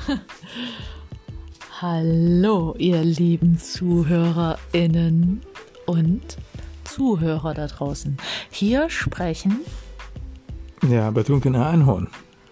Hallo, ihr lieben ZuhörerInnen und Zuhörer da draußen. Hier sprechen der betrunkene Einhorn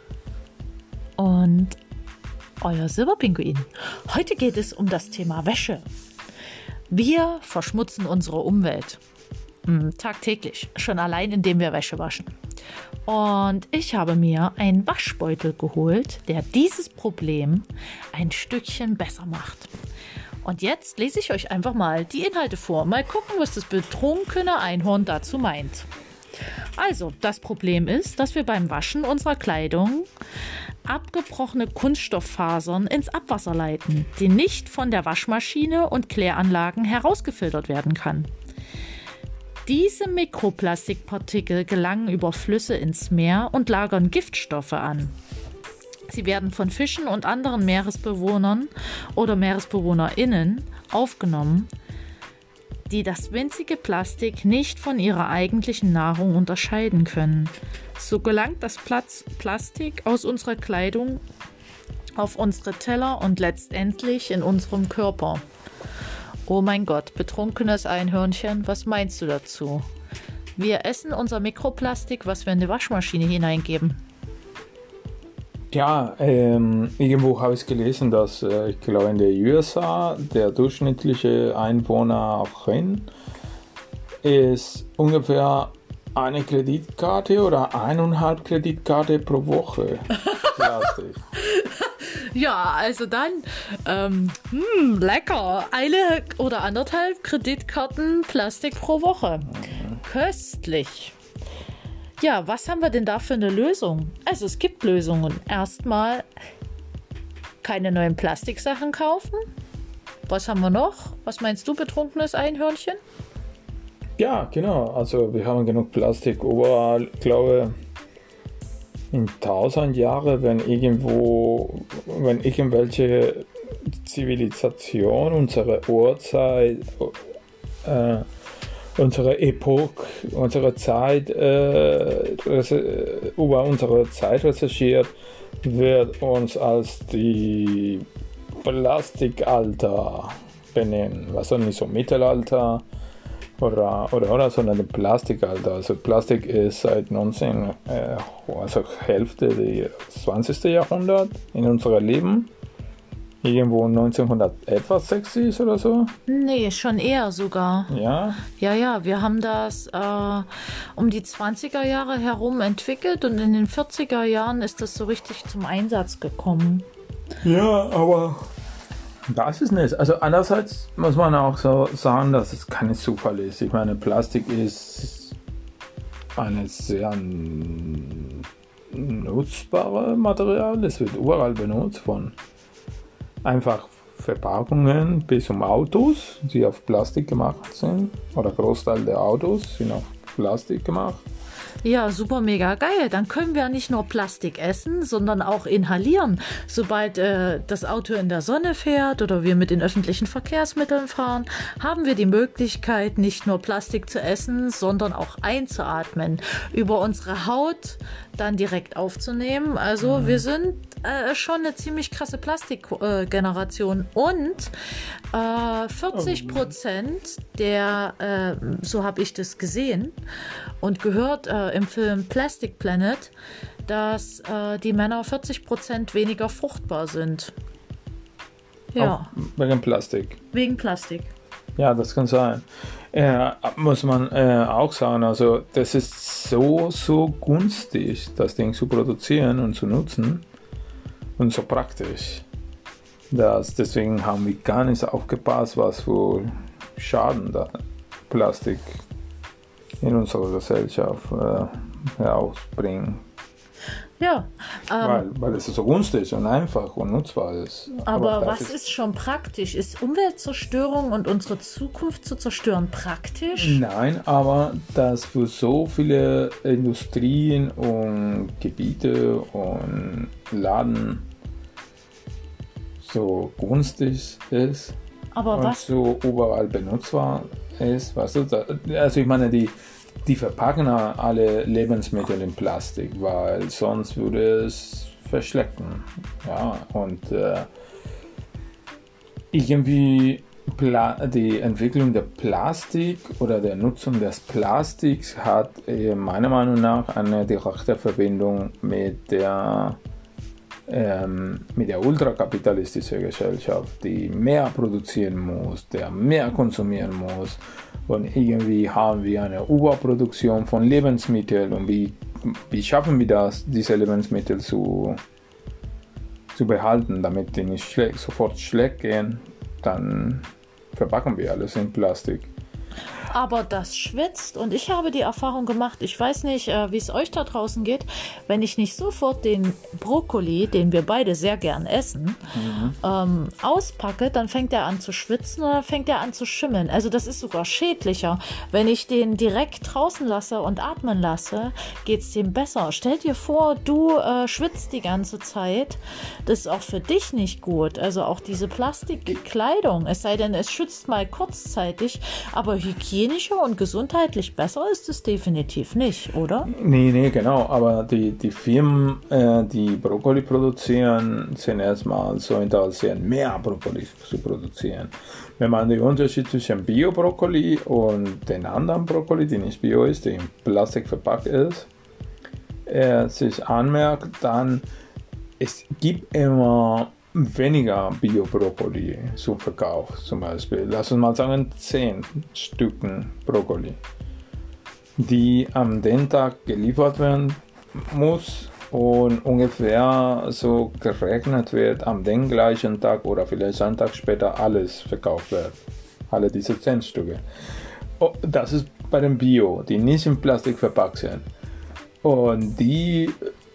und euer Silberpinguin. Heute geht es um das Thema Wäsche. Wir verschmutzen unsere Umwelt tagtäglich, schon allein indem wir Wäsche waschen. Und ich habe mir einen Waschbeutel geholt, der dieses Problem ein Stückchen besser macht. Und jetzt lese ich euch einfach mal die Inhalte vor. Mal gucken, was das betrunkene Einhorn dazu meint. Also, das Problem ist, dass wir beim Waschen unserer Kleidung abgebrochene Kunststofffasern ins Abwasser leiten, die nicht von der Waschmaschine und Kläranlagen herausgefiltert werden kann. Diese Mikroplastikpartikel gelangen über Flüsse ins Meer und lagern Giftstoffe an. Sie werden von Fischen und anderen Meeresbewohnern oder MeeresbewohnerInnen aufgenommen, die das winzige Plastik nicht von ihrer eigentlichen Nahrung unterscheiden können. So gelangt das Plastik aus unserer Kleidung auf unsere Teller und letztendlich in unserem Körper. Oh mein Gott, betrunkenes Einhörnchen, was meinst du dazu? Wir essen unser Mikroplastik, was wir in die Waschmaschine hineingeben. Ja, irgendwo habe ich gelesen, dass ich glaube in den USA der durchschnittliche Einwohnerin ist ungefähr eine Kreditkarte oder 1,5 Kreditkarte pro Woche. Ja, also dann, lecker. 1 oder 1,5 Kreditkarten Plastik pro Woche. Köstlich. Ja, was haben wir denn da für eine Lösung? Also es gibt Lösungen. Erstmal keine neuen Plastiksachen kaufen. Was haben wir noch? Was meinst du, betrunkenes Einhörnchen? Ja, genau. Also wir haben genug Plastik überall. Ich glaube, in 1000 Jahren, wenn irgendwelche Zivilisation, unsere Uhrzeit, unsere Epoche, unsere Zeit, über unsere Zeit recherchiert, wird uns als die Plastikalter benennen. Also nicht so Mittelalter oder sondern das Plastikalter. Also Plastik ist seit also Hälfte des 20. Jahrhunderts in unserem Leben. Irgendwo 1960 oder so? Nee, schon eher sogar. Ja? Ja, wir haben das um die 20er Jahre herum entwickelt und in den 40er Jahren ist das so richtig zum Einsatz gekommen. Ja, aber das ist nicht. Also andererseits muss man auch so sagen, dass es kein Zufall ist. Ich meine, Plastik ist ein sehr nutzbares Material. Es wird überall benutzt, von einfach Verpackungen bis zum Autos, die auf Plastik gemacht sind. Oder Großteil der Autos sind auf Plastik gemacht. Ja, super mega geil. Dann können wir nicht nur Plastik essen, sondern auch inhalieren. Sobald das Auto in der Sonne fährt oder wir mit den öffentlichen Verkehrsmitteln fahren, haben wir die Möglichkeit, nicht nur Plastik zu essen, sondern auch einzuatmen. Über unsere Haut dann direkt aufzunehmen. Also wir sind schon eine ziemlich krasse Plastikgeneration. Und 40% der, so habe ich das gesehen und gehört im Film Plastic Planet, dass die Männer 40% weniger fruchtbar sind. Ja. Auch wegen Plastik. Wegen Plastik. Ja, das kann sein. Muss man auch sagen, also das ist so günstig, das Ding zu produzieren und zu nutzen und so praktisch. Deswegen haben wir gar nicht aufgepasst, was für Schaden da Plastik in unserer Gesellschaft herausbringen. Ja. Weil es so günstig und einfach und nutzbar ist. Aber was ist schon praktisch? Ist Umweltzerstörung und unsere Zukunft zu zerstören praktisch? Nein, aber dass für so viele Industrien und Gebiete und Laden so günstig ist, aber und so überall benutzbar ist. Weißt du? Also ich meine, die verpacken alle Lebensmittel in Plastik, weil sonst würde es verschlecken. Ja, und irgendwie die Entwicklung der Plastik oder der Nutzung des Plastiks hat meiner Meinung nach eine direkte Verbindung mit der ultrakapitalistischen Gesellschaft, die mehr produzieren muss, der mehr konsumieren muss. Und irgendwie haben wir eine Überproduktion von Lebensmitteln. Und wie schaffen wir das, diese Lebensmittel zu behalten, damit die nicht sofort schlecht gehen? Dann verpacken wir alles in Plastik. Aber das schwitzt und ich habe die Erfahrung gemacht, ich weiß nicht, wie es euch da draußen geht, wenn ich nicht sofort den Brokkoli, den wir beide sehr gern essen, auspacke, dann fängt er an zu schwitzen oder fängt er an zu schimmeln. Also das ist sogar schädlicher. Wenn ich den direkt draußen lasse und atmen lasse, geht es dem besser. Stell dir vor, du schwitzt die ganze Zeit. Das ist auch für dich nicht gut. Also auch diese Plastikkleidung, es sei denn, es schützt mal kurzzeitig, aber hygienischer und gesundheitlich besser ist es definitiv nicht, oder? Nee, genau. Aber die Firmen, die Brokkoli produzieren, sind erstmal so interessiert, mehr Brokkoli zu produzieren. Wenn man den Unterschied zwischen Bio-Brokkoli und den anderen Brokkoli, die nicht Bio ist, die in Plastik verpackt ist, sich anmerkt, dann es gibt immer weniger Bio-Brokkoli zum Verkauf, zum Beispiel. Lass uns mal sagen 10 Stücken Brokkoli, die am den Tag geliefert werden muss und ungefähr so gerechnet wird, am den gleichen Tag oder vielleicht einen Tag später alles verkauft wird. Alle diese 10 Stücke. Oh, das ist bei den Bio, die nicht in Plastik verpackt sind. Und die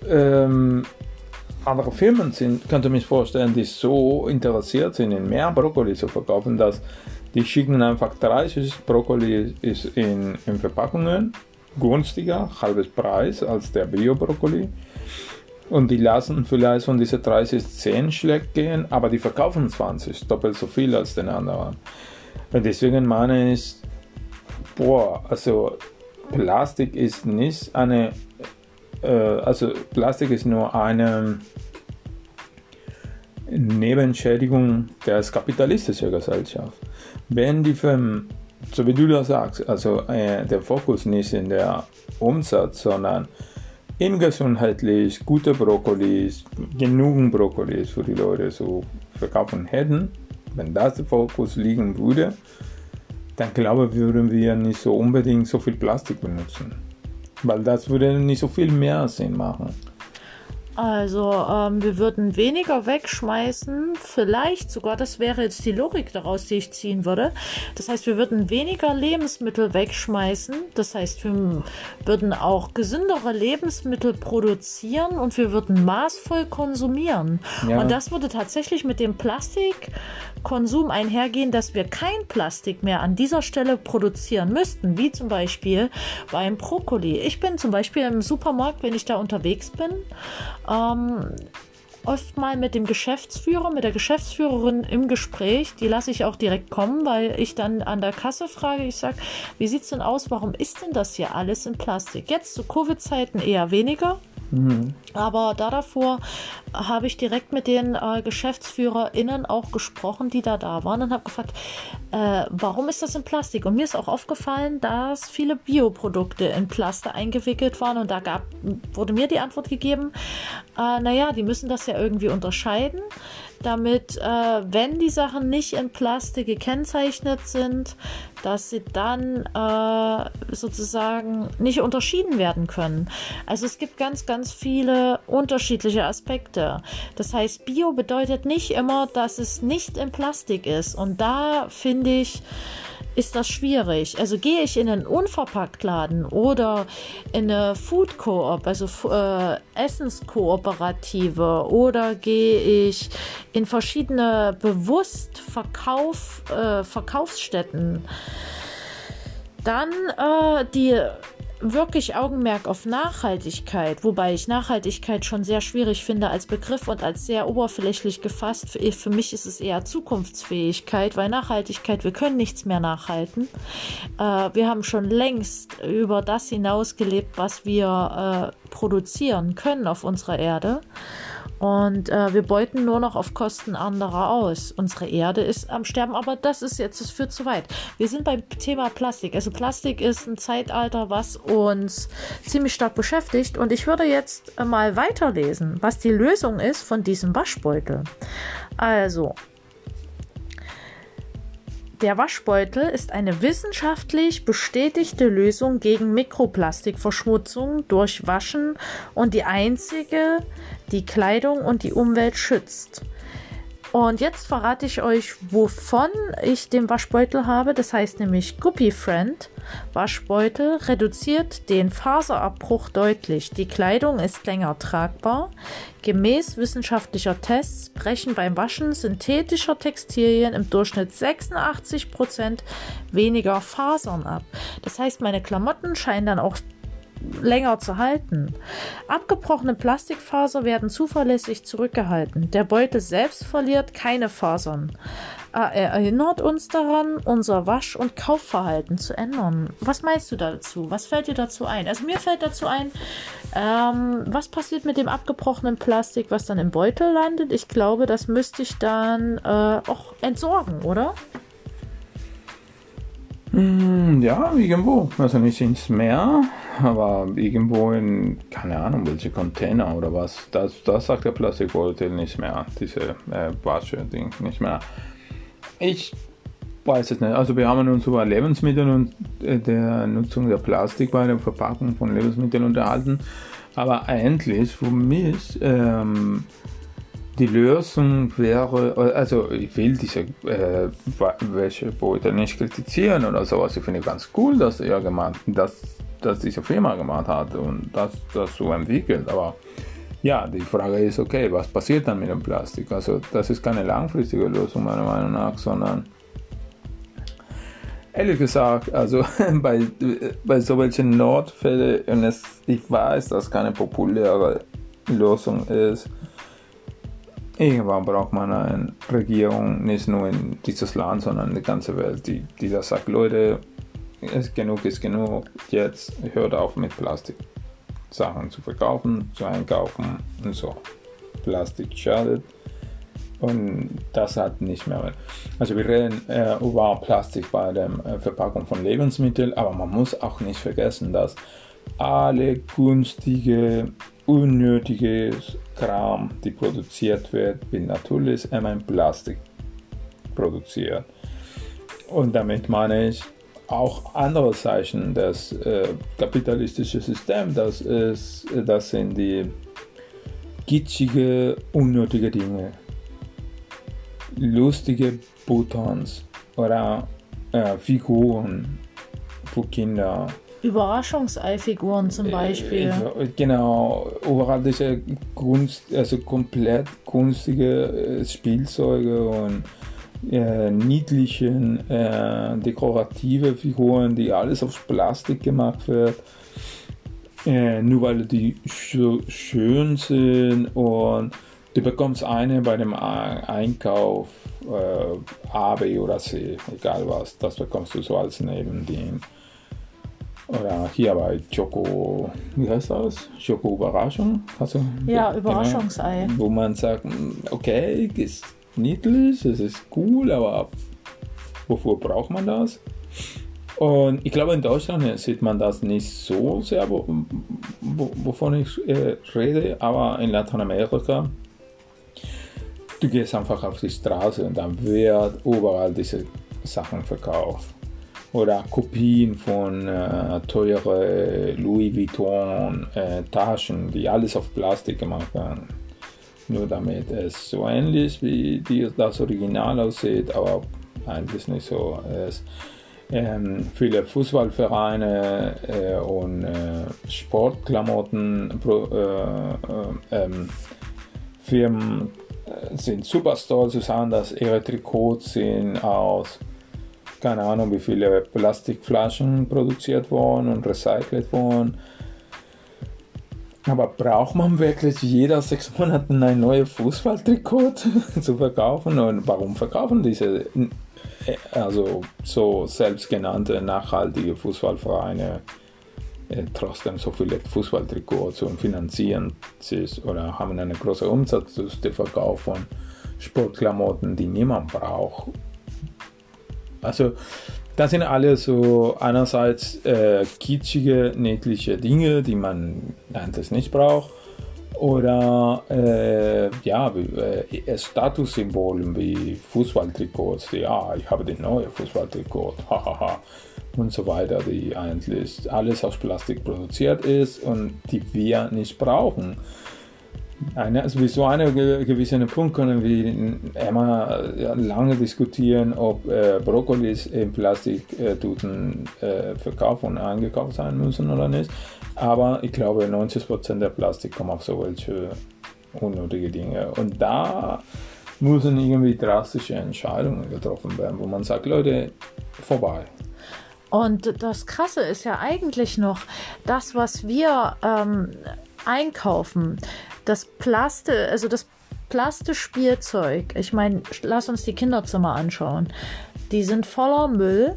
andere Firmen könnte ich mir vorstellen, die so interessiert sind, in mehr Brokkoli zu verkaufen, dass die schicken einfach 30 Brokkoli in Verpackungen, günstiger, halbes Preis als der Bio-Brokkoli. Und die lassen vielleicht von diesen 30 10 schlecht gehen, aber die verkaufen 20, doppelt so viel als den anderen. Und deswegen meine ich, also Plastik ist nicht Plastik ist nur eine Nebenschädigung der kapitalistischen Gesellschaft. Wenn die Firmen, so wie du das sagst, also der Fokus nicht in der Umsatz, sondern in gesundheitlich gute Brokkolis, genügend Brokkolis für die Leute zu verkaufen hätten, wenn das der Fokus liegen würde, dann glaube ich, würden wir nicht so unbedingt so viel Plastik benutzen. Weil das würde nicht so viel mehr Sinn machen. Also wir würden weniger wegschmeißen, vielleicht sogar, das wäre jetzt die Logik daraus, die ich ziehen würde. Das heißt, wir würden weniger Lebensmittel wegschmeißen, das heißt, wir würden auch gesündere Lebensmittel produzieren und wir würden maßvoll konsumieren. Ja. Und das würde tatsächlich mit dem Plastikkonsum einhergehen, dass wir kein Plastik mehr an dieser Stelle produzieren müssten, wie zum Beispiel beim Brokkoli. Ich bin zum Beispiel im Supermarkt, wenn ich da unterwegs bin, oft mal mit dem Geschäftsführer, mit der Geschäftsführerin im Gespräch. Die lasse ich auch direkt kommen, weil ich dann an der Kasse frage, ich sage, wie sieht es denn aus, warum ist denn das hier alles in Plastik? Jetzt zu Covid-Zeiten eher weniger. Aber davor habe ich direkt mit den GeschäftsführerInnen auch gesprochen, die da waren und habe gefragt, warum ist das in Plastik? Und mir ist auch aufgefallen, dass viele Bioprodukte in Plaste eingewickelt waren und da wurde mir die Antwort gegeben, die müssen das ja irgendwie unterscheiden, damit, wenn die Sachen nicht in Plastik gekennzeichnet sind, dass sie dann sozusagen nicht unterschieden werden können. Also es gibt ganz, ganz viele unterschiedliche Aspekte. Das heißt, Bio bedeutet nicht immer, dass es nicht in Plastik ist. Und da finde ich, ist das schwierig. Also gehe ich in einen Unverpacktladen oder in eine Food Coop, also Essenskooperative, oder gehe ich in verschiedene bewusst Verkaufsstätten, dann die wirklich Augenmerk auf Nachhaltigkeit, wobei ich Nachhaltigkeit schon sehr schwierig finde als Begriff und als sehr oberflächlich gefasst. Für mich ist es eher Zukunftsfähigkeit, weil Nachhaltigkeit, wir können nichts mehr nachhalten. Wir haben schon längst über das hinaus gelebt, was wir produzieren können auf unserer Erde. Und wir beuten nur noch auf Kosten anderer aus. Unsere Erde ist am Sterben, aber das führt zu weit. Wir sind beim Thema Plastik. Also Plastik ist ein Zeitalter, was uns ziemlich stark beschäftigt. Und ich würde jetzt mal weiterlesen, was die Lösung ist von diesem Waschbeutel. Also, der Waschbeutel ist eine wissenschaftlich bestätigte Lösung gegen Mikroplastikverschmutzung durch Waschen und die einzige, die Kleidung und die Umwelt schützt. Und jetzt verrate ich euch, wovon ich den Waschbeutel habe. Das heißt nämlich Guppy Friend Waschbeutel reduziert den Faserabbruch deutlich. Die Kleidung ist länger tragbar. Gemäß wissenschaftlicher Tests brechen beim Waschen synthetischer Textilien im Durchschnitt 86% weniger Fasern ab. Das heißt, meine Klamotten scheinen dann auch länger zu halten. Abgebrochene Plastikfaser werden zuverlässig zurückgehalten. Der Beutel selbst verliert keine Fasern. Er erinnert uns daran, unser Wasch- und Kaufverhalten zu ändern. Was meinst du dazu? Was fällt dir dazu ein? Also mir fällt dazu ein, was passiert mit dem abgebrochenen Plastik, was dann im Beutel landet? Ich glaube, das müsste ich dann auch entsorgen, oder? Ja, irgendwo. Also nicht ins Meer, aber irgendwo in, keine Ahnung, welche Container oder was. Das sagt der Plastikbeutel nicht mehr. Diese Wasche-Ding nicht mehr. Ich weiß es nicht. Also wir haben uns über Lebensmittel und der Nutzung der Plastik bei der Verpackung von Lebensmitteln unterhalten. Aber eigentlich für mich die Lösung wäre, also ich will diese Wäschebeutel nicht kritisieren oder sowas. Ich finde ganz cool, dass diese Firma gemacht hat und das so entwickelt. Aber ja, die Frage ist, okay, was passiert dann mit dem Plastik? Also das ist keine langfristige Lösung meiner Meinung nach, sondern ehrlich gesagt, also bei so welchen Notfällen, und ich weiß, dass keine populäre Lösung ist, irgendwann braucht man eine Regierung, nicht nur in dieses Land, sondern in der ganzen Welt, die da sagt, Leute, ist genug, jetzt hört auf mit Plastik. Sachen zu verkaufen, zu einkaufen und so. Plastik schadet und das hat nicht mehr. Also wir reden über Plastik bei der Verpackung von Lebensmitteln, aber man muss auch nicht vergessen, dass alle günstige, unnötige Kram, die produziert wird, wird natürlich immer in Plastik produziert. Und damit meine ich auch andere Zeichen des kapitalistischen Systems, das sind die kitschige, unnötige Dinge, lustige Buttons oder Figuren für Kinder. Überraschungseifiguren zum Beispiel. Genau, überall diese komplett kunstige Spielzeuge und niedlichen dekorative Figuren, die alles aus Plastik gemacht wird, nur weil die so schön sind, und du bekommst eine bei dem Einkauf A, B oder C, egal was, das bekommst du so als Nebending. Oder hier bei Schoko, wie heißt das? Schoko-Überraschung? Also, ja, Überraschungsei. Genau, wo man sagt, okay, ist niedlich, es ist cool, aber wofür braucht man das? Und ich glaube, in Deutschland sieht man das nicht so sehr, wovon ich rede, aber in Lateinamerika, du gehst einfach auf die Straße und dann wird überall diese Sachen verkauft. Oder Kopien von teuren Louis Vuitton Taschen, die alles auf Plastik gemacht werden. Nur damit es so ähnlich wie das Original aussieht, aber eigentlich nicht so ist. Viele Fußballvereine und Sportklamotten Firmen sind super stolz zu sagen, dass ihre Trikots sind aus keine Ahnung wie viele Plastikflaschen produziert worden und recycelt worden. Aber braucht man wirklich jeder 6 Monate ein neues Fußballtrikot zu verkaufen? Und warum verkaufen diese also so selbstgenannte nachhaltige Fußballvereine trotzdem so viele Fußballtrikots und finanzieren sich oder haben einen großen Umsatz durch den Verkauf von Sportklamotten, die niemand braucht. Also das sind alles so einerseits kitschige, niedliche Dinge, die man eigentlich nicht braucht, oder Statussymbolen wie Fußballtrikots, ich habe den neuen Fußballtrikot, hahaha, und so weiter, die eigentlich alles aus Plastik produziert ist und die wir nicht brauchen. Bis zu einem gewissen Punkt können wir immer lange diskutieren, ob Brokkolis in Plastiktüten verkauft und eingekauft sein müssen oder nicht. Aber ich glaube, 90% der Plastik kommt auf solche unnötige Dinge. Und da müssen irgendwie drastische Entscheidungen getroffen werden, wo man sagt, Leute, vorbei. Und das Krasse ist ja eigentlich noch, das, was wir einkaufen, das Plastikspielzeug, ich meine, lass uns die Kinderzimmer anschauen, die sind voller Müll,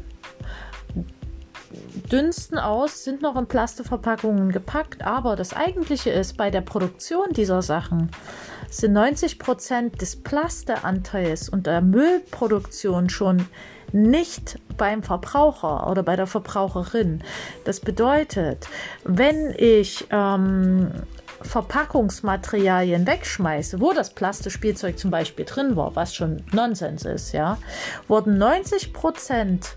dünsten aus, sind noch in Plastikverpackungen gepackt, aber das Eigentliche ist, bei der Produktion dieser Sachen sind 90% des Plasteanteils und der Müllproduktion schon nicht beim Verbraucher oder bei der Verbraucherin. Das bedeutet, wenn ich Verpackungsmaterialien wegschmeiße, wo das Plastikspielzeug zum Beispiel drin war, was schon Nonsens ist, ja, wurden 90%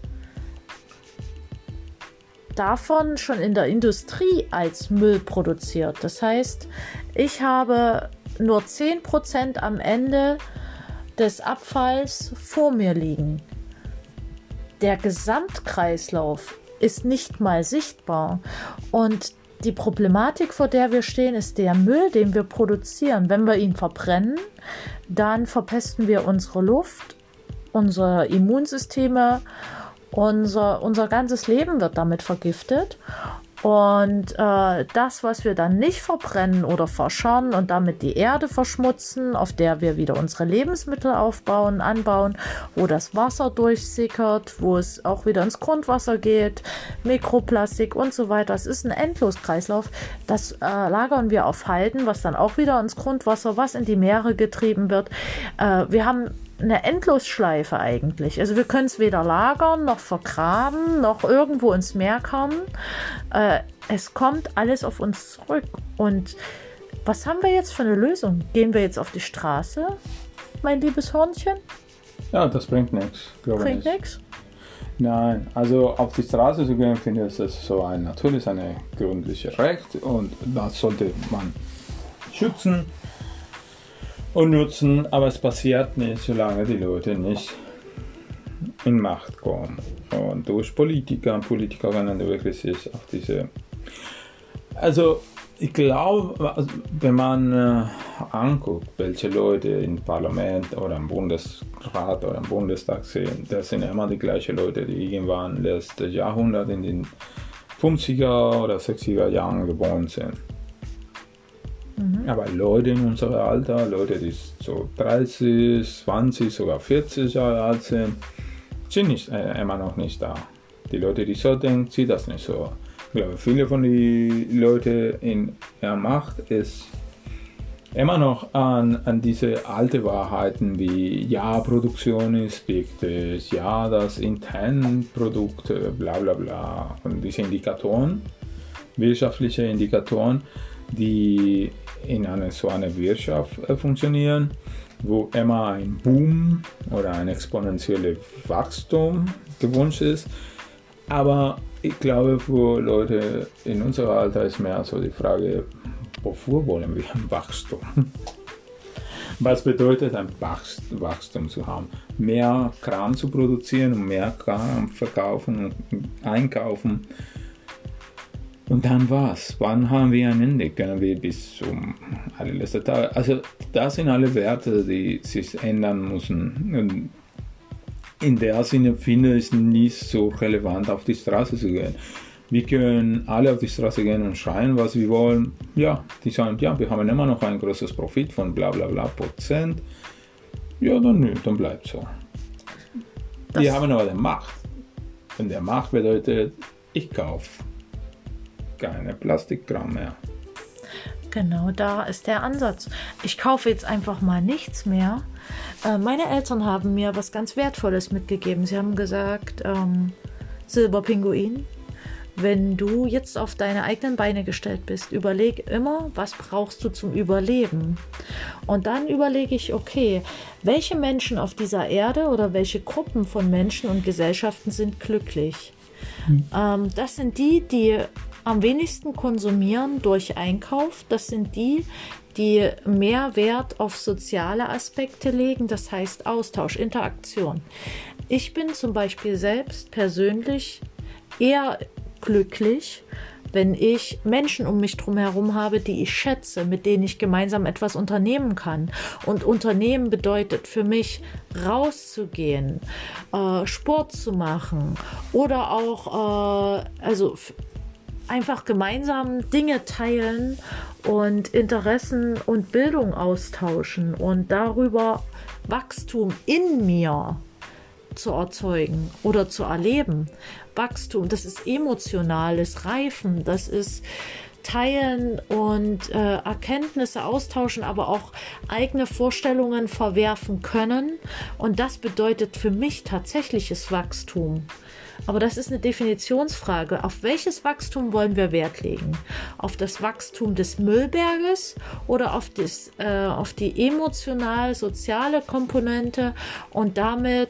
davon schon in der Industrie als Müll produziert. Das heißt, ich habe nur 10% am Ende des Abfalls vor mir liegen. Der Gesamtkreislauf ist nicht mal sichtbar. Und die Problematik, vor der wir stehen, ist der Müll, den wir produzieren. Wenn wir ihn verbrennen, dann verpesten wir unsere Luft, unsere Immunsysteme, unser ganzes Leben wird damit vergiftet. Und das, was wir dann nicht verbrennen oder verscharren und damit die Erde verschmutzen, auf der wir wieder unsere Lebensmittel anbauen, wo das Wasser durchsickert, wo es auch wieder ins Grundwasser geht, Mikroplastik und so weiter. Es ist ein Endloskreislauf. Das lagern wir auf Halden, was dann auch wieder ins Grundwasser, was in die Meere getrieben wird. Wir haben eine Endlosschleife eigentlich. Also wir können es weder lagern, noch vergraben, noch irgendwo ins Meer kommen. Es kommt alles auf uns zurück. Und was haben wir jetzt für eine Lösung? Gehen wir jetzt auf die Straße, mein liebes Hörnchen? Ja, das bringt nichts. Bringt nichts? Nein, also auf die Straße zu gehen, finde ich, das so natürlich ein gründliches Recht und das sollte man schützen und nutzen, aber es passiert nicht, solange die Leute nicht in Macht kommen. Und durch Politiker und Politikerinnen wirklich sich auf diese... Also ich glaube, wenn man anguckt, welche Leute im Parlament oder im Bundesrat oder im Bundestag sind, das sind immer die gleichen Leute, die irgendwann letztes Jahrhundert in den 50er oder 60er Jahren geboren sind. Aber Leute in unserem Alter, Leute, die so 30, 20, sogar 40 Jahre alt sind nicht, immer noch nicht da. Die Leute, die so denken, sieht das nicht so. Ich glaube, viele von den Leuten in der Macht ist immer noch an diese alten Wahrheiten wie, ja, Produktion ist wichtig, ja, das Internprodukt, bla bla bla. Und diese Indikatoren, wirtschaftliche Indikatoren, die in so einer Wirtschaft funktionieren, wo immer ein Boom oder ein exponentielles Wachstum gewünscht ist. Aber ich glaube, für Leute in unserem Alter ist mehr so die Frage, wofür wollen wir ein Wachstum? Was bedeutet ein Wachstum zu haben? Mehr Kram zu produzieren und mehr Kram verkaufen und einkaufen. Und dann was? Wann haben wir ein Ende? Können wir bis zum allerletzten Tag? Also das sind alle Werte, die sich ändern müssen. Und in der Sinne finde ich es nicht so relevant, auf die Straße zu gehen. Wir können alle auf die Straße gehen und schreien, was wir wollen. Ja, die sagen, ja, wir haben immer noch ein großes Profit von bla bla bla Prozent. Ja, dann nö, dann bleibt so. Wir haben aber die Macht. Und der Macht bedeutet, ich kaufe. keine Plastikkram mehr. Genau, da ist der Ansatz. Ich kaufe jetzt einfach mal nichts mehr. Meine Eltern haben mir was ganz Wertvolles mitgegeben. Sie haben gesagt, Silberpinguin, wenn du jetzt auf deine eigenen Beine gestellt bist, überleg immer, was brauchst du zum Überleben? Und dann überlege ich, okay, welche Menschen auf dieser Erde oder welche Gruppen von Menschen und Gesellschaften sind glücklich? Das sind die am wenigsten konsumieren durch Einkauf. Das sind die mehr Wert auf soziale Aspekte legen, das heißt Austausch, Interaktion. Ich bin zum Beispiel selbst persönlich eher glücklich, wenn ich Menschen um mich drum herum habe, die ich schätze, mit denen ich gemeinsam etwas unternehmen kann. Und Unternehmen bedeutet für mich, rauszugehen, Sport zu machen oder auch einfach gemeinsam Dinge teilen und Interessen und Bildung austauschen und darüber Wachstum in mir zu erzeugen oder zu erleben. Wachstum, das ist emotionales Reifen, das ist Teilen und Erkenntnisse austauschen, aber auch eigene Vorstellungen verwerfen können. Und das bedeutet für mich tatsächliches Wachstum. Aber das ist eine Definitionsfrage. Auf welches Wachstum wollen wir Wert legen? Auf das Wachstum des Müllberges oder auf die emotional-soziale Komponente und damit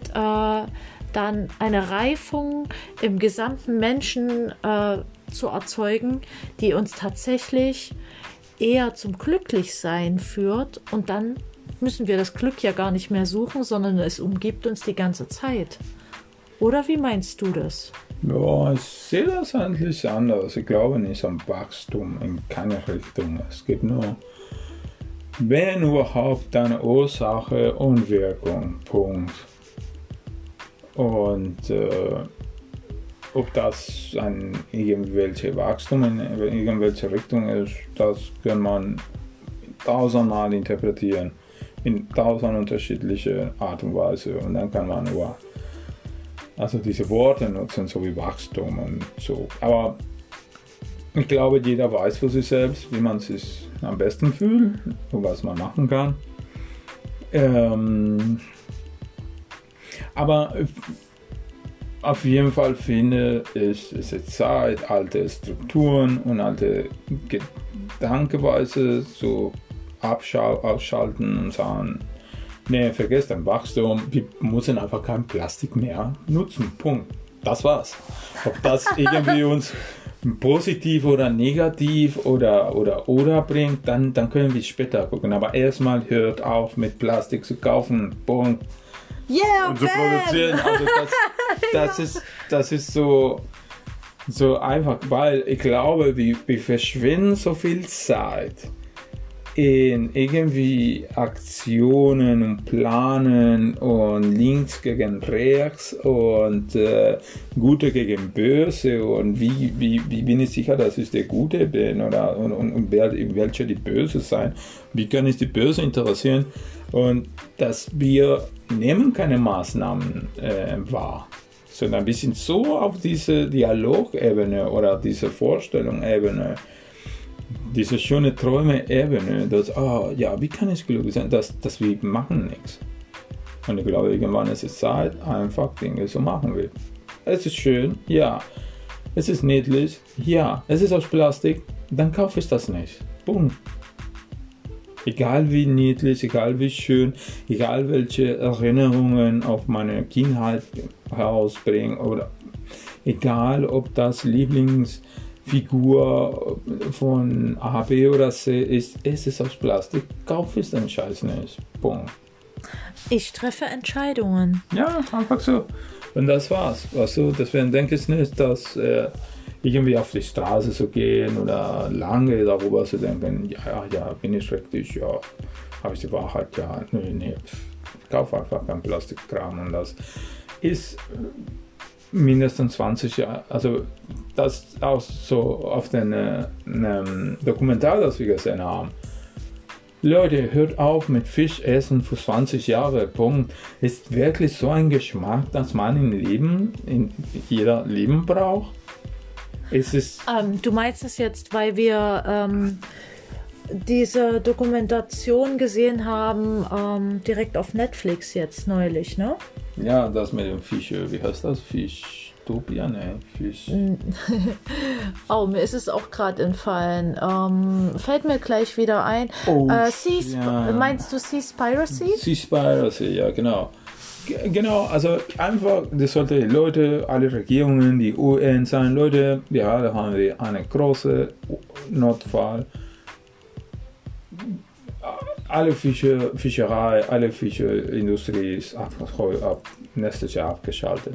dann eine Reifung im gesamten Menschen zu erzeugen, die uns tatsächlich eher zum Glücklichsein führt. Und dann müssen wir das Glück ja gar nicht mehr suchen, sondern es umgibt uns die ganze Zeit. Oder wie meinst du das? Ja, ich sehe das eigentlich anders. Ich glaube nicht an Wachstum in keine Richtung. Es gibt nur, wenn überhaupt, eine Ursache und Wirkung. Punkt. Und ob das ein irgendwelche Wachstum in irgendwelche Richtung ist, das kann man tausendmal interpretieren. In tausend unterschiedliche Art und Weise. Und dann kann man nur diese Worte nutzen, so wie Wachstum und so. Aber ich glaube, jeder weiß für sich selbst, wie man sich am besten fühlt und was man machen kann. Aber auf jeden Fall finde ich, es ist Zeit, alte Strukturen und alte Gedankenweise so ausschalten und sagen, nee, vergesst ein Wachstum, wir müssen einfach kein Plastik mehr nutzen, Punkt. Das war's. Ob das irgendwie uns positiv oder negativ oder bringt, dann können wir später gucken. Aber erstmal hört auf mit Plastik zu kaufen, Punkt. Yeah, und zu produzieren. Also das ist so einfach, weil ich glaube, wir verschwenden so viel Zeit in irgendwie Aktionen und Planen und links gegen rechts und Gute gegen Böse und wie bin ich sicher, dass ich der Gute bin und welche die Böse sein, wie kann ich die Böse interessieren und dass wir nehmen keine Maßnahmen wahr, sondern wir sind so auf diese Dialogebene oder diese Vorstellungsebene, diese schöne Träume-Ebene, dass, wie kann es glücklich sein, dass wir machen nichts. Und ich glaube, irgendwann ist es Zeit, einfach Dinge zu machen. Es ist schön, ja. Es ist niedlich, ja. Es ist aus Plastik, dann kaufe ich das nicht. Boom. Egal wie niedlich, egal wie schön, egal welche Erinnerungen auf meine Kindheit herausbringen oder egal ob das Lieblingsfigur von A, B oder C ist, es ist aus Plastik, kauf es den Scheiß nicht. Punkt. Ich treffe Entscheidungen. Ja, einfach so. Und das war's. Also, deswegen denke ich nicht, dass irgendwie auf die Straße zu gehen oder lange darüber zu denken, ja, bin ich richtig, ja, habe ich die Wahrheit, ja, nee, ich kaufe einfach kein Plastikkram und das ist mindestens 20 Jahre, also das auch so auf den Dokumentar, das wir gesehen haben. Leute, hört auf mit Fisch essen für 20 Jahre, Punkt. Ist wirklich so ein Geschmack, dass man in jeder Leben braucht? Es ist Du meinst es jetzt, weil wir diese Dokumentation gesehen haben, direkt auf Netflix jetzt neulich, ne? ja das mit dem Fisch, wie heißt das? Fischtopia? Ne, Fisch. Oh, mir ist es auch gerade entfallen. Fällt mir gleich wieder ein. Oh, Meinst du Seaspiracy? Seaspiracy, ja, genau. Genau, also einfach, das sollte die Leute, alle Regierungen, die UN sein, Leute, ja, da haben wir einen großen Notfall. Alle Fischerei, alle Fischerindustrie ist nächstes Jahr abgeschaltet.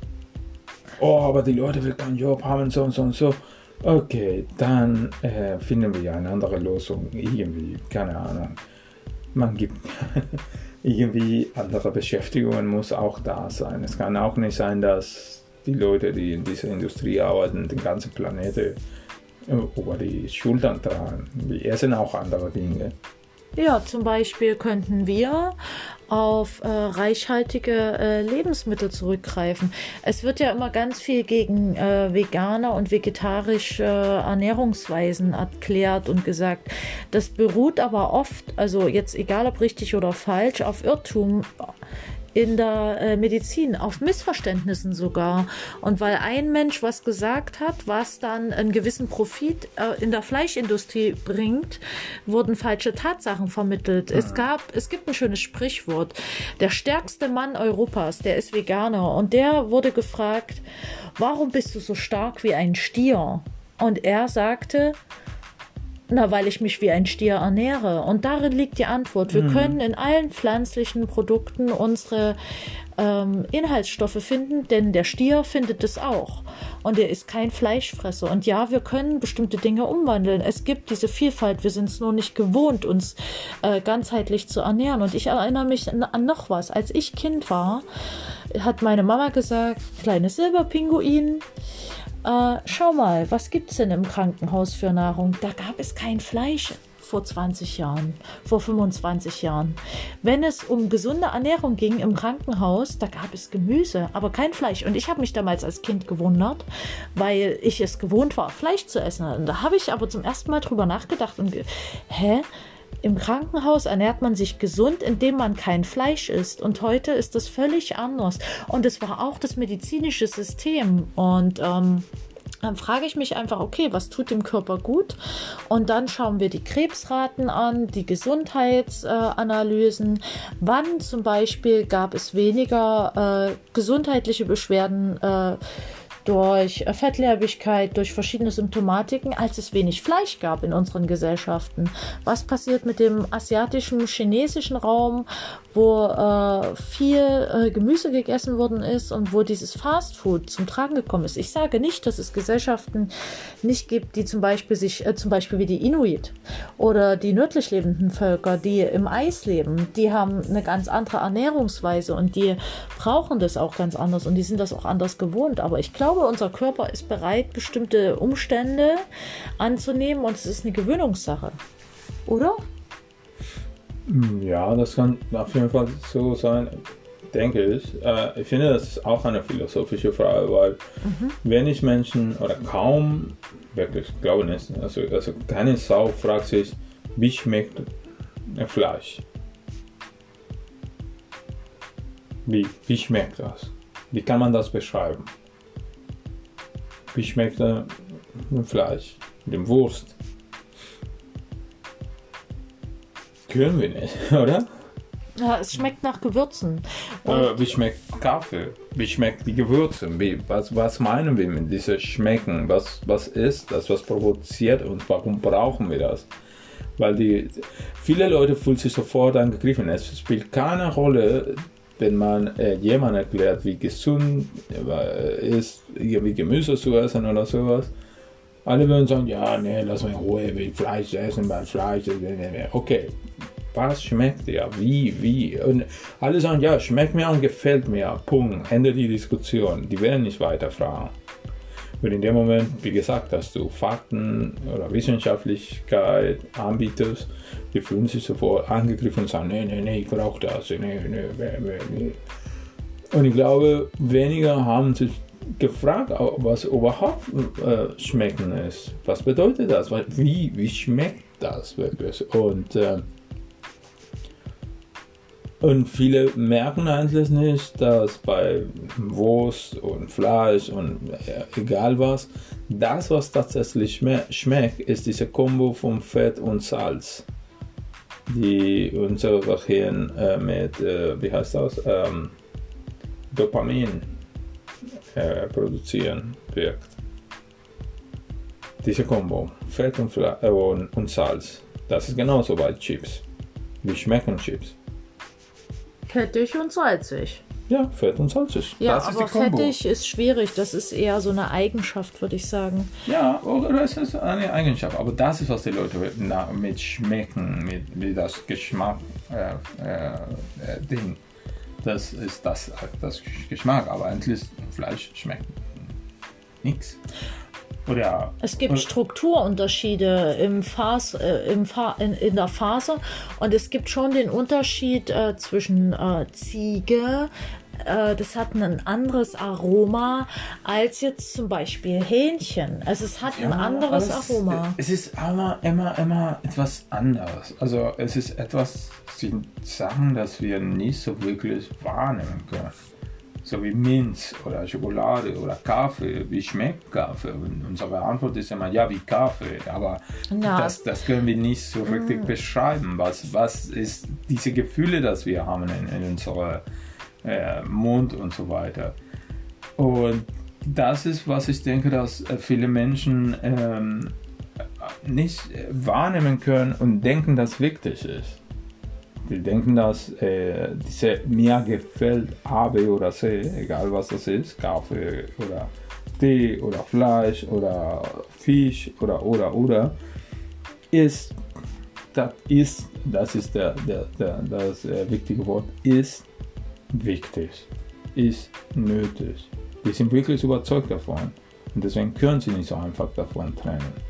Oh, aber die Leute will keinen Job haben, so und so und so. Okay, dann finden wir eine andere Lösung. Irgendwie, keine Ahnung. Man gibt irgendwie andere Beschäftigungen, muss auch da sein. Es kann auch nicht sein, dass die Leute, die in dieser Industrie arbeiten, den ganzen Planeten über die Schultern tragen. Wir essen auch andere Dinge. Ja, zum Beispiel könnten wir auf reichhaltige Lebensmittel zurückgreifen. Es wird ja immer ganz viel gegen vegane und vegetarische Ernährungsweisen erklärt und gesagt. Das beruht aber oft, also jetzt egal ob richtig oder falsch, auf Irrtum in der Medizin, auf Missverständnissen sogar. Und weil ein Mensch was gesagt hat, was dann einen gewissen Profit in der Fleischindustrie bringt, wurden falsche Tatsachen vermittelt. Es gibt ein schönes Sprichwort. Der stärkste Mann Europas, der ist Veganer. Und der wurde gefragt, warum bist du so stark wie ein Stier? Und er sagte, na, weil ich mich wie ein Stier ernähre. Und darin liegt die Antwort. Wir können in allen pflanzlichen Produkten unsere Inhaltsstoffe finden, denn der Stier findet es auch. Und er ist kein Fleischfresser. Und ja, wir können bestimmte Dinge umwandeln. Es gibt diese Vielfalt. Wir sind es nur nicht gewohnt, uns ganzheitlich zu ernähren. Und ich erinnere mich an noch was. Als ich Kind war, hat meine Mama gesagt, kleines Silberpinguin, schau mal, was gibt's denn im Krankenhaus für Nahrung? Da gab es kein Fleisch vor 20 Jahren, vor 25 Jahren. Wenn es um gesunde Ernährung ging im Krankenhaus, da gab es Gemüse, aber kein Fleisch. Und ich habe mich damals als Kind gewundert, weil ich es gewohnt war, Fleisch zu essen. Und da habe ich aber zum ersten Mal drüber nachgedacht und im Krankenhaus ernährt man sich gesund, indem man kein Fleisch isst. Und heute ist das völlig anders. Und es war auch das medizinische System. Und dann frage ich mich einfach, okay, was tut dem Körper gut? Und dann schauen wir die Krebsraten an, die Gesundheitsanalysen. Wann zum Beispiel gab es weniger gesundheitliche Beschwerden durch Fettleibigkeit, durch verschiedene Symptomatiken, als es wenig Fleisch gab in unseren Gesellschaften. Was passiert mit dem asiatischen, chinesischen Raum, wo viel Gemüse gegessen worden ist und wo dieses Fastfood zum Tragen gekommen ist? Ich sage nicht, dass es Gesellschaften nicht gibt, die zum Beispiel wie die Inuit oder die nördlich lebenden Völker, die im Eis leben, die haben eine ganz andere Ernährungsweise und die brauchen das auch ganz anders und die sind das auch anders gewohnt. Aber ich glaube, unser Körper ist bereit, bestimmte Umstände anzunehmen und es ist eine Gewöhnungssache. Oder? Ja, das kann auf jeden Fall so sein, denke ich. Ich finde, das ist auch eine philosophische Frage, weil wenig Menschen oder kaum, wirklich, glaube nicht, also keine Sau fragt sich, wie schmeckt Fleisch? Wie schmeckt das? Wie kann man das beschreiben? Wie schmeckt Fleisch? Dem Wurst? Können wir nicht, oder? Ja, es schmeckt nach Gewürzen. Wie schmeckt Kaffee? Wie schmeckt die Gewürze? Was meinen wir mit diesem Schmecken? Was ist das? Was provoziert uns? Warum brauchen wir das? Weil viele Leute fühlen sich sofort angegriffen. Es spielt keine Rolle, wenn man jemand erklärt, wie gesund ist, irgendwie Gemüse zu essen oder sowas. Alle würden sagen, ja, nee, lass mich in Ruhe, ich will Fleisch essen, weil Fleisch, okay, was schmeckt dir, wie? Und alle sagen, ja, schmeckt mir und gefällt mir, Punkt, Ende die Diskussion, die werden nicht weiter fragen. Und in dem Moment, wie gesagt, dass du Fakten oder Wissenschaftlichkeit anbietest, die fühlen sich sofort angegriffen und sagen, nee, ich brauche das, nee. Und ich glaube, weniger haben sich gefragt, was überhaupt schmecken ist. Was bedeutet das? Wie schmeckt das wirklich? Und viele merken eigentlich nicht, dass bei Wurst und Fleisch und egal was, das, was tatsächlich schmeckt, ist diese Kombo von Fett und Salz, die unser Gehirn mit, wie heißt das, Dopamin produzieren wirkt. Diese Kombo, Fett und Salz, das ist genauso bei Chips. Wie schmecken Chips? Fettig und salzig. Ja, fett und salzig. Ja, das ist aber die Kombo. fettig ist schwierig. Das ist eher so eine Eigenschaft, würde ich sagen. Ja, oder es ist eine Eigenschaft. Aber das ist, was die Leute mit schmecken, mit das Geschmack Ding. Das ist das Geschmack. Aber eigentlich Fleisch schmeckt nichts. Oder, Es gibt Strukturunterschiede in der Faser und es gibt schon den Unterschied zwischen Ziege, das hat ein anderes Aroma als jetzt zum Beispiel Hähnchen. Also es hat ein anderes Aroma. Es ist immer etwas anderes. Also es ist etwas, sind Sachen, das wir nicht so wirklich wahrnehmen können. So wie Minz oder Schokolade oder Kaffee. Wie schmeckt Kaffee? Und unsere Antwort ist immer, ja, wie Kaffee. Aber das können wir nicht so richtig beschreiben. Was ist diese Gefühle, das wir haben in unserem Mund und so weiter. Und das ist, was ich denke, dass viele Menschen nicht wahrnehmen können und denken, dass wichtig ist. Die denken, dass mir gefällt A, B oder C, egal was das ist, Kaffee oder Tee oder Fleisch oder Fisch oder ist, das ist das wichtige Wort, ist wichtig, ist nötig. Die sind wirklich überzeugt davon und deswegen können sie nicht so einfach davon trennen.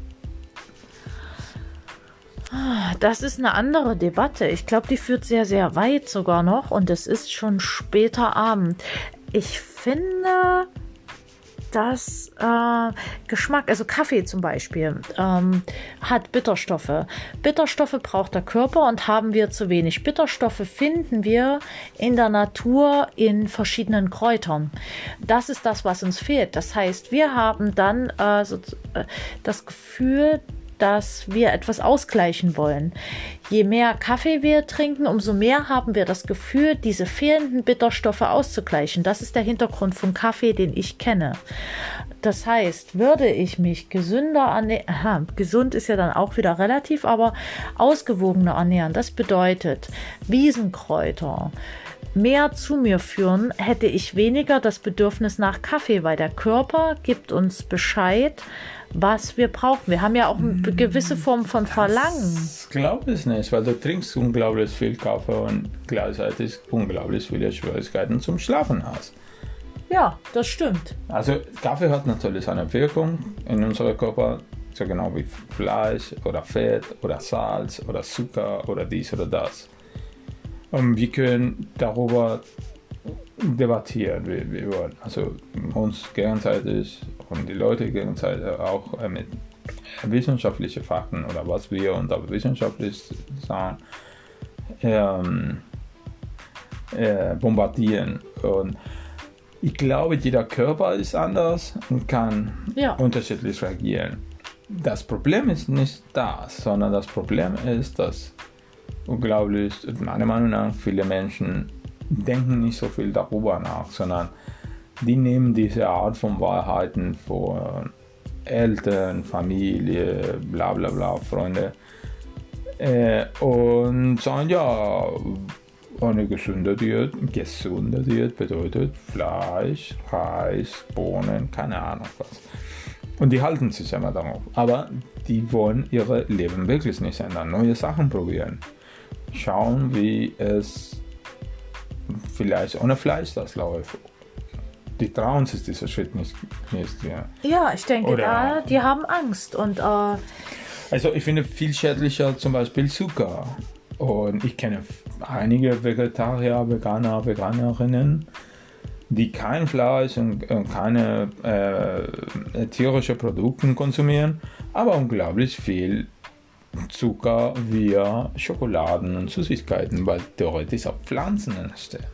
Das ist eine andere Debatte. Ich glaube, die führt sehr, sehr weit sogar noch und es ist schon später Abend. Ich finde, dass Geschmack, also Kaffee zum Beispiel, hat Bitterstoffe. Bitterstoffe braucht der Körper und haben wir zu wenig. Bitterstoffe finden wir in der Natur in verschiedenen Kräutern. Das ist das, was uns fehlt. Das heißt, wir haben dann das Gefühl, dass wir etwas ausgleichen wollen. Je mehr Kaffee wir trinken, umso mehr haben wir das Gefühl, diese fehlenden Bitterstoffe auszugleichen. Das ist der Hintergrund von Kaffee, den ich kenne. Das heißt, würde ich mich gesünder ernähren, gesund ist ja dann auch wieder relativ, aber ausgewogener ernähren, das bedeutet Wiesenkräuter mehr zu mir führen, hätte ich weniger das Bedürfnis nach Kaffee, weil der Körper gibt uns Bescheid, was wir brauchen. Wir haben ja auch eine gewisse Form von Verlangen. Ich glaube es nicht, weil du trinkst unglaublich viel Kaffee und gleichzeitig unglaublich viele Schwierigkeiten zum Schlafen hast. Ja, das stimmt. Also Kaffee hat natürlich eine Wirkung in unserem Körper, so genau wie Fleisch oder Fett oder Salz oder Zucker oder dies oder das. Und wir können darüber debattieren, wie wir wollen. Also uns gegenseitig und die Leute gegenseitig auch mit wissenschaftlichen Fakten oder was wir unter wissenschaftlich sagen, bombardieren. Und ich glaube, jeder Körper ist anders und kann unterschiedlich reagieren. Das Problem ist nicht das, sondern das Problem ist, dass unglaublich, meiner Meinung nach, viele Menschen denken nicht so viel darüber nach, sondern die nehmen diese Art von Wahrheiten von Eltern, Familie, bla bla bla, Freunde und sagen, ja, eine gesunde Diät bedeutet Fleisch, Reis, Bohnen, keine Ahnung was. Und die halten sich immer darauf, aber die wollen ihr Leben wirklich nicht ändern, neue Sachen probieren. Schauen, wie es vielleicht ohne Fleisch das läuft. Die trauen sich diesen Schritt nicht. Ja, ich denke, die haben Angst. Und, also ich finde viel schädlicher zum Beispiel Zucker. Und ich kenne einige Vegetarier, Veganer, Veganerinnen, die kein Fleisch und keine tierischen Produkte konsumieren, aber unglaublich viel Zucker via Schokoladen und Süßigkeiten, weil theoretisch auch Pflanzen entstehen.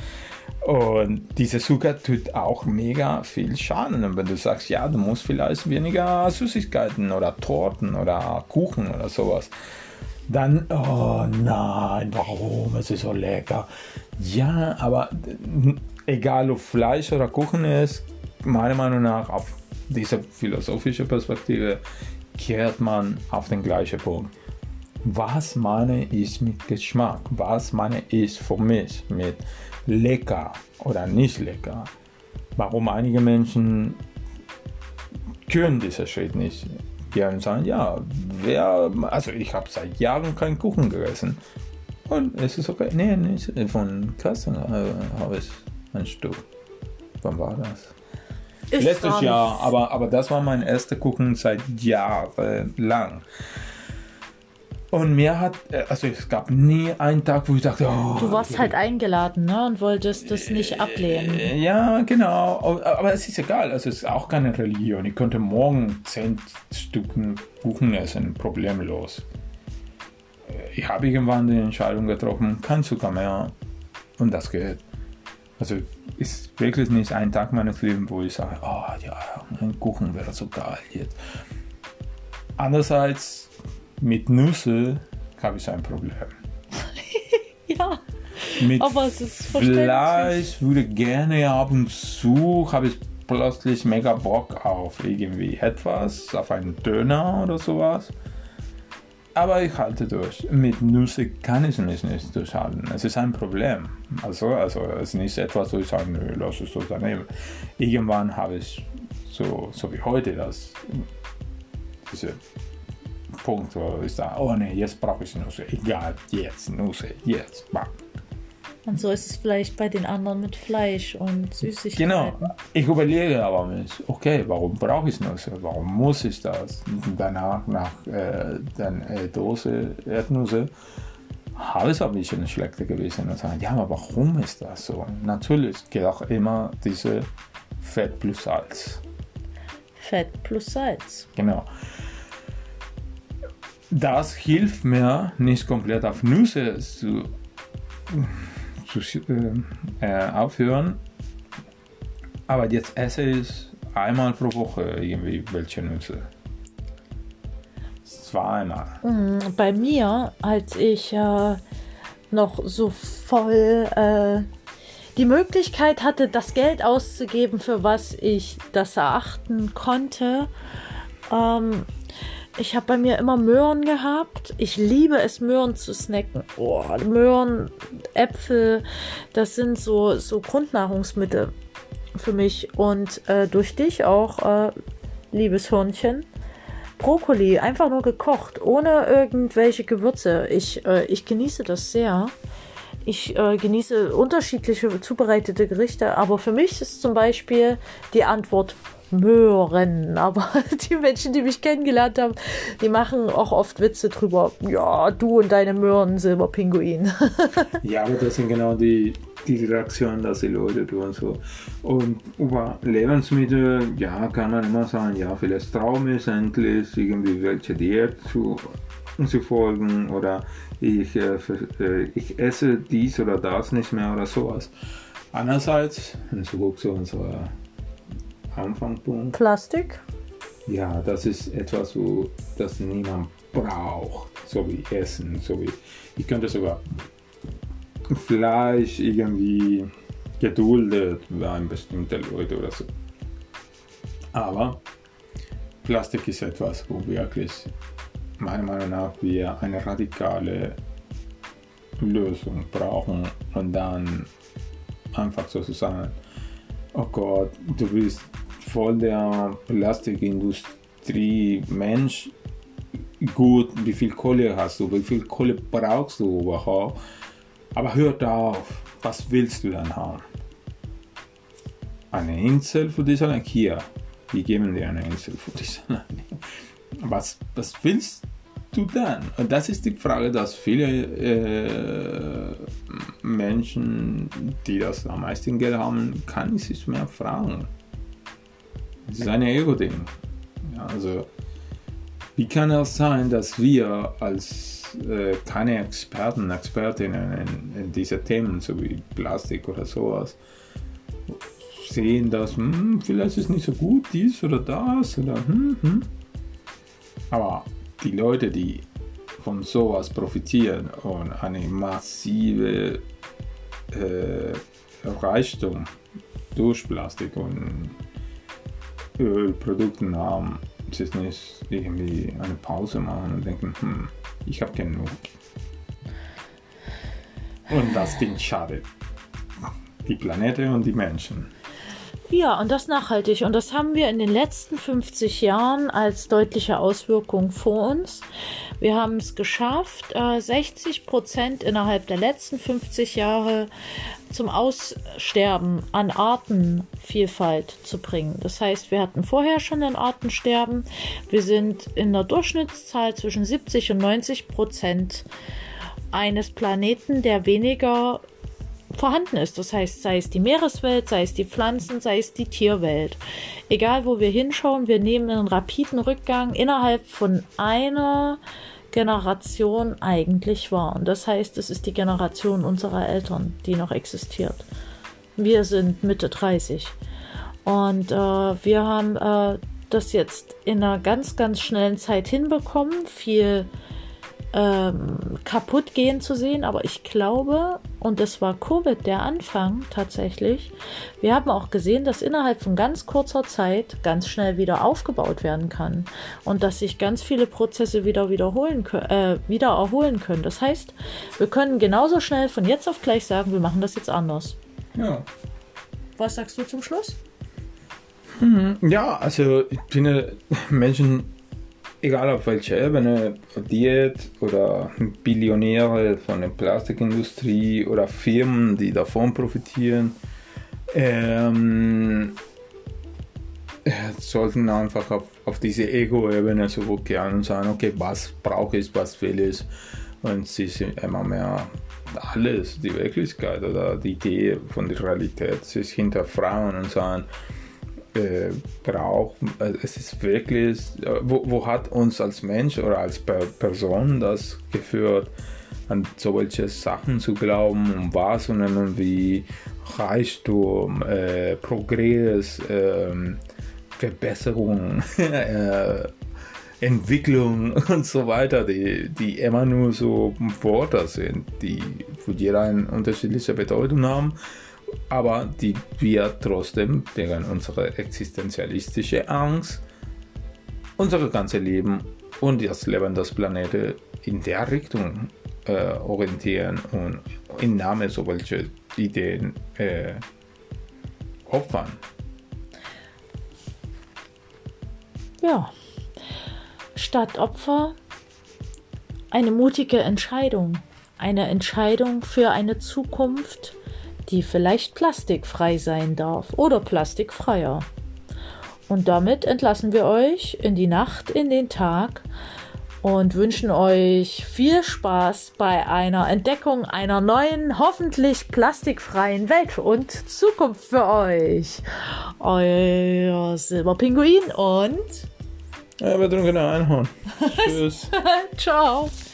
Und dieser Zucker tut auch mega viel Schaden. Und wenn du sagst, ja, du musst vielleicht weniger Süßigkeiten oder Torten oder Kuchen oder sowas, dann, oh nein, warum? Es ist so lecker. Ja, aber egal ob Fleisch oder Kuchen ist, meiner Meinung nach, auf diese philosophische Perspektive, kehrt man auf den gleichen Punkt. Was meine ich mit Geschmack? Was meine ich für mich mit lecker oder nicht lecker? Warum einige Menschen können diesen Schritt nicht gehen und sagen, ja, also ich habe seit Jahren keinen Kuchen gegessen. Und es ist okay. Nee, nicht. Von Kasten habe ich ein Stück. Wann war das? Letztes Jahr, aber das war mein erster Kuchen seit Jahren lang. Und es gab nie einen Tag, wo ich dachte, oh, du warst halt eingeladen, ne, und wolltest das nicht ablehnen. Ja, genau. Aber es ist egal, also es ist auch keine Religion. Ich konnte morgen 10 Stücken Kuchen essen, problemlos. Ich habe irgendwann die Entscheidung getroffen, kein Zucker mehr. Und das geht. Also ist wirklich nicht ein Tag meines Lebens, wo ich sage, oh ja, ein Kuchen wäre so geil jetzt. Andererseits, mit Nüsse habe ich ein Problem. Ja, mit aber es ist verständlich. Fleisch würde gerne ab und zu, habe ich plötzlich mega Bock auf irgendwie etwas, auf einen Döner oder sowas. Aber ich halte durch. Mit Nüsse kann ich mich nicht durchhalten. Es ist ein Problem. Also es ist nicht etwas, wo ich sage, nö, lass es so daneben. Irgendwann habe ich, so wie heute, diese Punkt, wo ich sage, oh nee, jetzt brauche ich Nüsse. Egal, jetzt Nüsse, jetzt, bam. Und so ist es vielleicht bei den anderen mit Fleisch und Süßigkeiten. Genau, ich überlege aber mich, okay, warum brauche ich Nüsse? Warum muss ich das? Danach, nach der Dose Erdnüsse, habe ich ein bisschen schlechter gewesen und sagen, ja, aber warum ist das so? Natürlich geht auch immer diese Fett plus Salz. Fett plus Salz. Genau. Das hilft mir nicht komplett auf Nüsse zu aufhören, aber jetzt esse ich einmal pro Woche irgendwie welche Nüsse. Zweimal. Bei mir, als ich noch so voll die Möglichkeit hatte, das Geld auszugeben, für was ich das erachten konnte, ich habe bei mir immer Möhren gehabt. Ich liebe es, Möhren zu snacken. Oh, Möhren, Äpfel, das sind so Grundnahrungsmittel für mich. Und durch dich auch, liebes Hörnchen. Brokkoli, einfach nur gekocht, ohne irgendwelche Gewürze. Ich genieße das sehr. Ich genieße unterschiedliche zubereitete Gerichte, aber für mich ist zum Beispiel die Antwort Möhren. Aber die Menschen, die mich kennengelernt haben, die machen auch oft Witze drüber. Ja, du und deine Möhren, Silberpinguin. Ja, aber das sind genau die Reaktionen, dass die Leute tun so. Und über Lebensmittel, ja, kann man immer sagen, ja, vielleicht traue ich endlich irgendwie welche Diät zu folgen oder ich esse dies oder das nicht mehr oder sowas. Andererseits, zurück zu unserer Anfangspunkt. Plastik? Ja, das ist etwas, das niemand braucht, so wie Essen, so wie ich könnte sogar Fleisch irgendwie geduldet bei bestimmten Leuten oder so. Aber Plastik ist etwas, wo wirklich meiner Meinung nach wir eine radikale Lösung brauchen und dann einfach so zu sagen, oh Gott, du bist voll der Plastikindustrie Mensch, gut, wie viel Kohle hast du, wie viel Kohle brauchst du überhaupt, aber hör auf, was willst du dann haben? Eine Insel für dich allein? Hier, wir geben dir eine Insel für dich allein. Was willst du dann? Und das ist die Frage, dass viele Menschen, die das am meisten Geld haben, kann ich sich mehr fragen. Das ist ein Ego-Ding. Ja, also, wie kann es sein, dass wir als keine Expertinnen in diese Themen, so wie Plastik oder sowas, sehen, dass vielleicht ist nicht so gut dies oder das oder Aber die Leute, die von sowas profitieren und eine massive Reichtum durch Plastik und Ölprodukten haben, sich nicht irgendwie eine Pause machen und denken, ich habe genug. Und das Ding schadet die Planete und die Menschen. Ja, und das nachhaltig. Und das haben wir in den letzten 50 Jahren als deutliche Auswirkung vor uns. Wir haben es geschafft, 60% innerhalb der letzten 50 Jahre zum Aussterben an Artenvielfalt zu bringen. Das heißt, wir hatten vorher schon ein Artensterben. Wir sind in der Durchschnittszahl zwischen 70 und 90% eines Planeten, der weniger vorhanden ist. Das heißt, sei es die Meereswelt, sei es die Pflanzen, sei es die Tierwelt. Egal, wo wir hinschauen, wir nehmen einen rapiden Rückgang innerhalb von einer Generation eigentlich wahr. Und das heißt, es ist die Generation unserer Eltern, die noch existiert. Wir sind Mitte 30. Und wir haben das jetzt in einer ganz, ganz schnellen Zeit hinbekommen, viel kaputt gehen zu sehen, aber ich glaube, und das war Covid der Anfang tatsächlich, wir haben auch gesehen, dass innerhalb von ganz kurzer Zeit ganz schnell wieder aufgebaut werden kann und dass sich ganz viele Prozesse wieder erholen können. Das heißt, wir können genauso schnell von jetzt auf gleich sagen, wir machen das jetzt anders. Ja. Was sagst du zum Schluss? Ja, also ich finde, Menschen, egal auf welcher Ebene, Diät oder Billionäre von der Plastikindustrie oder Firmen, die davon profitieren, sollten einfach auf diese Ego-Ebene zurückkehren und sagen, okay, was brauche ich, was will ich, und sie sind immer mehr alles, die Wirklichkeit oder die Idee von der Realität, sich hinterfragen und sagen, es ist wirklich, wo hat uns als Mensch oder als Person das geführt, an solche Sachen zu glauben, um Wahrnehmungen wie Reichtum, Progress, Verbesserung, Entwicklung und so weiter, die immer nur so Worte sind, die für jeder eine unterschiedliche Bedeutung haben, aber die wir trotzdem wegen unserer existenzialistischen Angst unser ganzes Leben und das Leben des Planeten in der Richtung orientieren und im Namen solcher Ideen opfern. Ja, statt Opfer eine mutige Entscheidung. Eine Entscheidung für eine Zukunft, die vielleicht plastikfrei sein darf oder plastikfreier. Und damit entlassen wir euch in die Nacht, in den Tag und wünschen euch viel Spaß bei einer Entdeckung einer neuen, hoffentlich plastikfreien Welt und Zukunft für euch. Euer Silberpinguin und Ja, wir drücken Einhorn. Tschüss. Ciao.